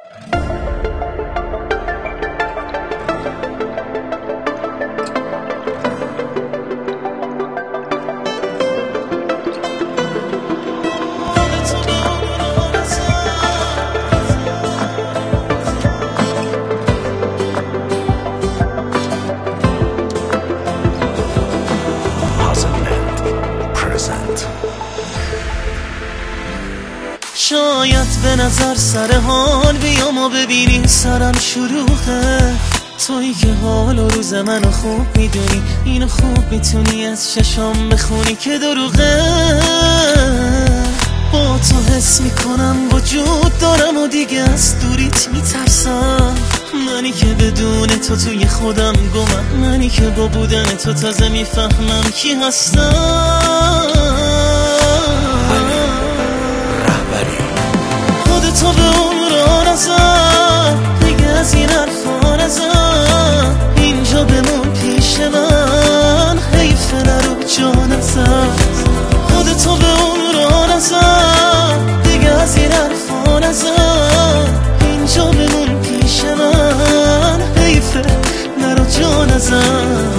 شاید به نظر سر حال بیام و ببینی سرم شلوغه، تویی که حال و روز منو خوب میدونی، اینو خوب میتونی از چشام بخونی که دروغه. با تو حس میکنم وجود دارم و دیگه از دوریت میترسم، منی که بدون تو توی خودم گمم، منی که با بودن تو تازه میفهمم کی هستم. خودتو به عمران ازم، دیگه از این حرفا نزن، اینجا بمون پیش من، حیف نرو جان ازم. خودتو به عمران ازم، دیگه از این حرفا نزن، اینجا بمون پیش من، حیف نرو جان ازم.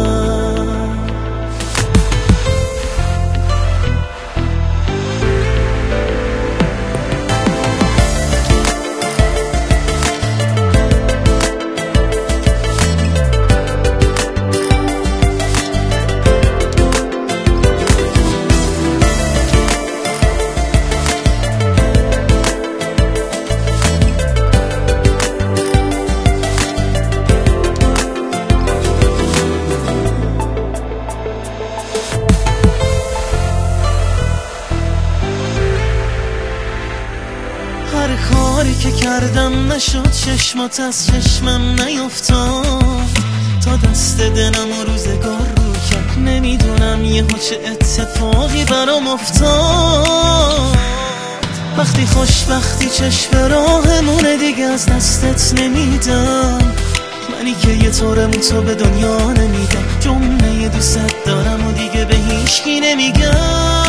هر کاری که کردم نشد، چشمات از چشمم نیفتاد، تا دست دلم و روزگار رو کرد، نمیدونم یهو چه اتفاقی برام افتاد. وقتی خوشبختی چشم راهمونه، دیگه از دستت نمیدم، منی که یه طورمون تو به دنیا نمیدم، جمله دوست دارم و دیگه به هیچکی نمیگم.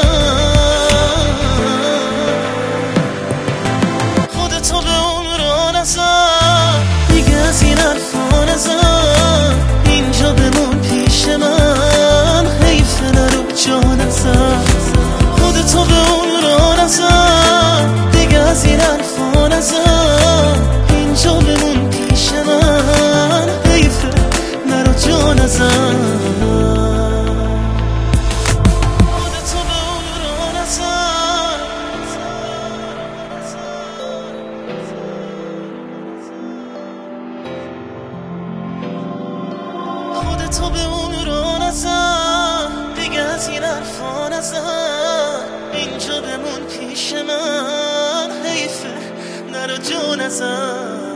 دیگه از این حرفا نزن، اینجا بمون پیش من، حیف نرو جان ازم. خودتو به عمران ازم، دیگه از این حرفا نزن، اینجا بمون پیش من، حیف نرو جان ازم. تو به عمران ازم، دیگه از این حرفا نزن، اینجا بمون پیش من، حیفه نرو جون ازم.